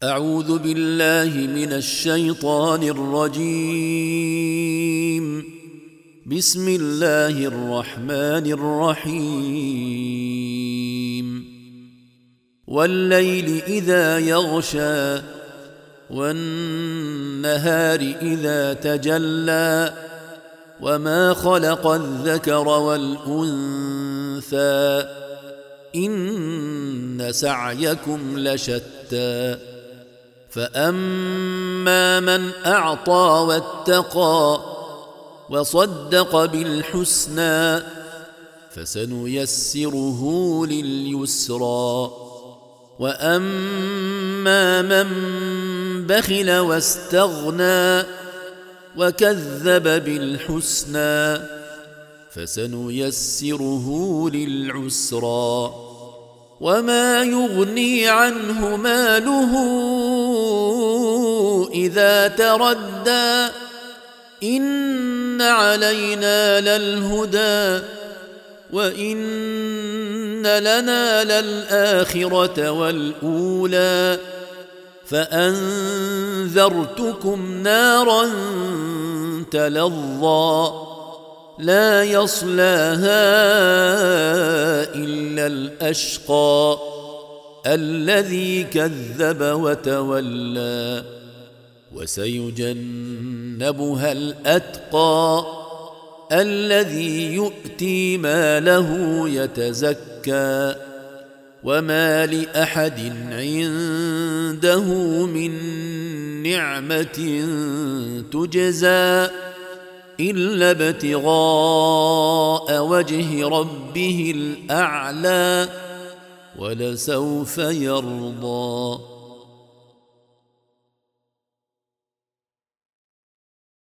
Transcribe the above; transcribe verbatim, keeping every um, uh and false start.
أعوذ بالله من الشيطان الرجيم. بسم الله الرحمن الرحيم. والليل إذا يغشى والنهار إذا تجلى وما خلق الذكر والأنثى إن سعيكم لشتى فأما من أعطى واتقى وصدق بالحسنى فسنيسره لليسرى وأما من بخل واستغنى وكذب بالحسنى فسنيسره للعسرى وما يغني عنه ماله إذا تردى إن علينا للهدى وإن لنا للآخرة والأولى فأنذرتكم نارا تلظى لا يصلاها إلا الأشقى الذي كذب وتولى وسيجنبها الأتقى الذي يؤتي ماله يتزكى وما لأحد عنده من نعمة تجزى إلا ابتغاء وجه ربه الأعلى ولسوف يرضى.